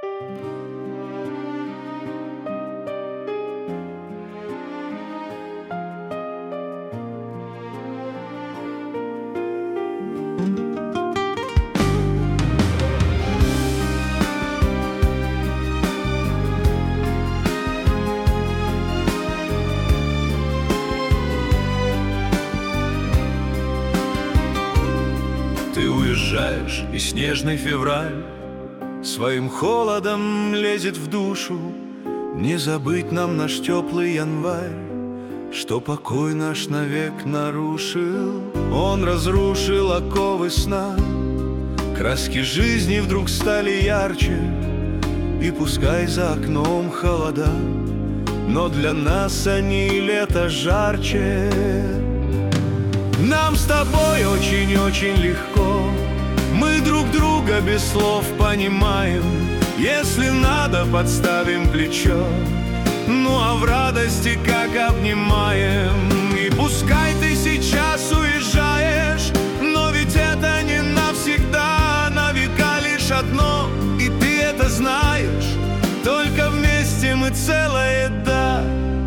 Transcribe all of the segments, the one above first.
Ты уезжаешь, и снежный февраль своим холодом лезет в душу. Не забыть нам наш теплый январь, что покой наш навек нарушил. Он разрушил оковы сна, краски жизни вдруг стали ярче. И пускай за окном холода, но для нас они лето жарче. Нам с тобой очень-очень легко, мы друг друга без слов понимаем. Если надо, подставим плечо, ну а в радости как обнимаем. И пускай ты сейчас уезжаешь, но ведь это не навсегда, на века лишь одно, и ты это знаешь. Только вместе мы целое, да.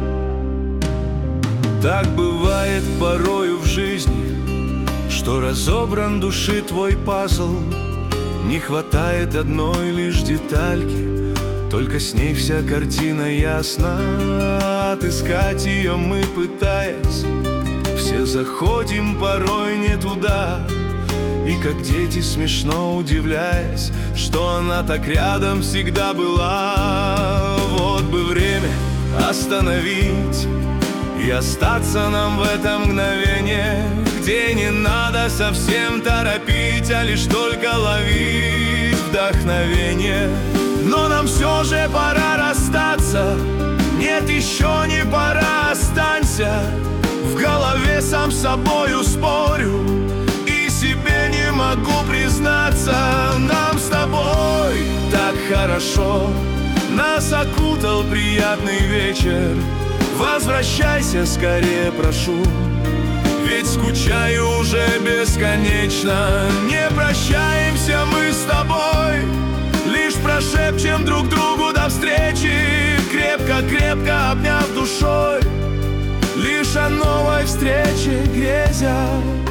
Так бывает порою в жизни, что разобран души твой пазл. Не хватает одной лишь детальки, только с ней вся картина ясна. Отыскать ее мы, пытаясь, все заходим порой не туда. И как дети смешно удивляясь, что она так рядом всегда была. Вот бы время остановить и остаться нам в это мгновение, где не надо совсем торопить, а лишь только ловить вдохновение. Но нам все же пора расстаться, нет, еще не пора, останься. В голове сам с собою спорю и себе не могу признаться. Нам с тобой так хорошо, нас окутал приятный вечер. Возвращайся скорее, прошу, ведь скучаю уже бесконечно. Не прощаемся мы с тобой, лишь прошепчем друг другу до встречи, крепко-крепко обняв душой, лишь о новой встрече грезя.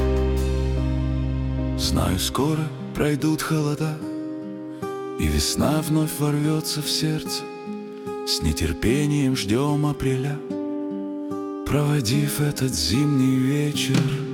Знаю, скоро пройдут холода, и весна вновь ворвется в сердце. С нетерпением ждем апреля, проводив этот зимний вечер.